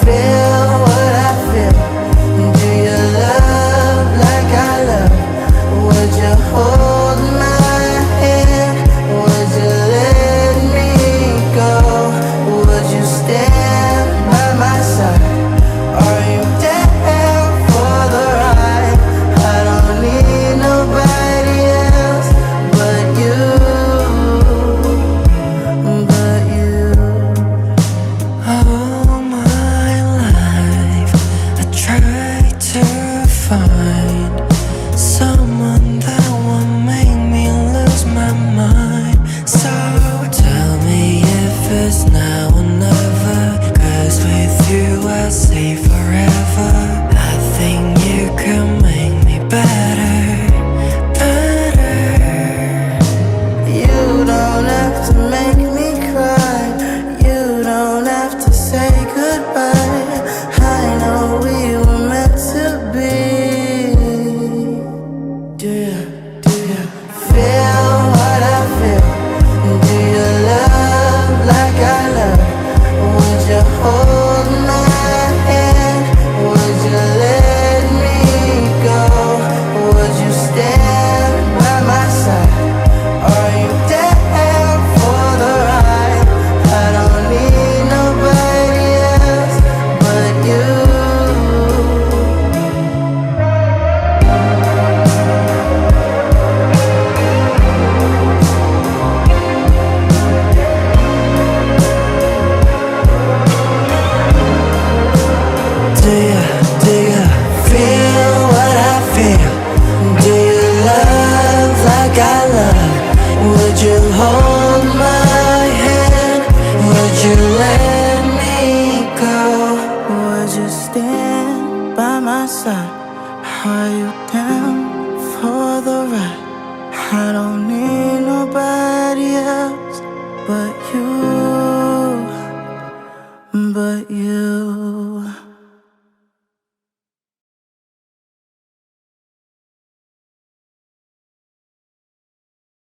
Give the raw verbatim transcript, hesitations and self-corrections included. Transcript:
feel what I feel? Do you love like I love? Would you hold my hand? Would you let me go? Would you stand by my side? Are you down for the ride? I don't need nobody else but you, but you. All my life I tried to find someone that will make me lose my mind. So tell me if it's now or never, 'cause with you I'll say forever. I think you can make me better, better. You don't have to make me cry. You don't have to say goodbye. I know we were meant to be. Do you, do you feel what I feel? Do you love like I love? Would you hold my hand? Would you let me go? Would you stand by my side? Are you down for the ride? I don't need nobody else but you. Do you, do you feel what I feel? Do you love like I love? Would you hold my hand? Would you let me go? Would you stand by my side? Are you down for the ride? I don't need nobody else but you.